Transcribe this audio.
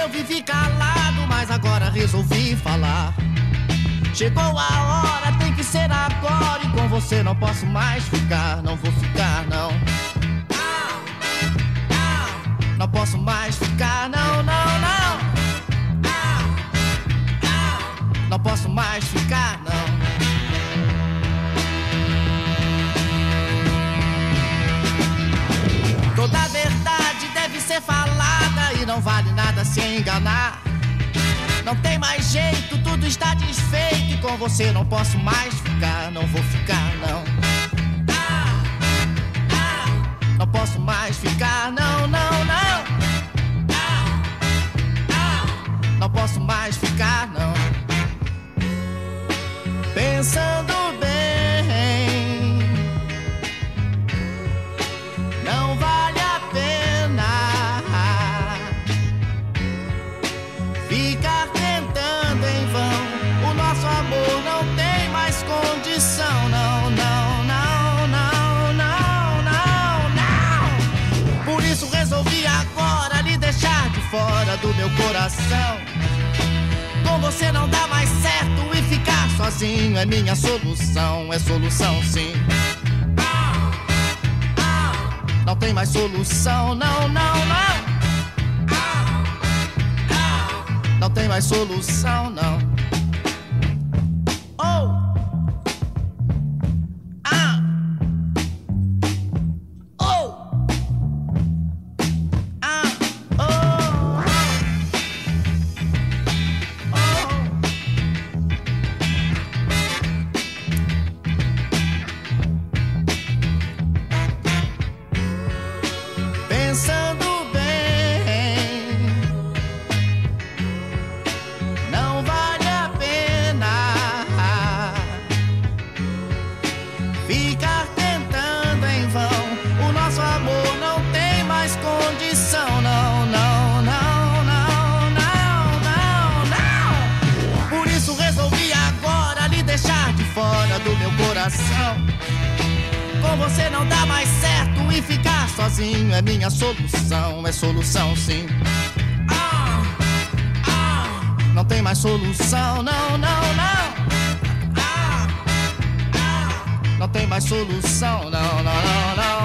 vivi calado, mas agora resolvi falar. Chegou a hora, tem que ser agora. E com você não posso mais ficar. Não vou ficar, não. Não posso mais ficar, não, não, não. Não posso mais ficar, não. Toda a verdade deve ser falada e não vale nada se enganar. Não tem mais jeito, tudo está desfeito e com você não posso mais ficar. Não vou ficar, não. Não posso mais ficar, não, não, não. Não posso mais ficar, não. Pensando bem, não vale a pena ficar tentando em vão. O nosso amor não tem mais condição, não, não, não, não, não, não, não. Por isso resolvi agora lhe deixar de fora do meu coração. Com você não dá mais certo e ficar sozinho é minha solução, é solução sim. Não tem mais solução, não, não, não. Não tem mais solução, não. Oh! Ah! Oh! Ah! Oh! Pensando bem, não vale a pena ficar tentando em vão. O nosso amor não tem mais condição, não, não, não, não, não, não, não. Por isso resolvi agora lhe deixar de fora do meu coração. Com você não dá mais certo e ficar sozinho é minha solução, é solução sim. Não tem mais solução, não, não, não. Não tem mais solução, não, não, não, não.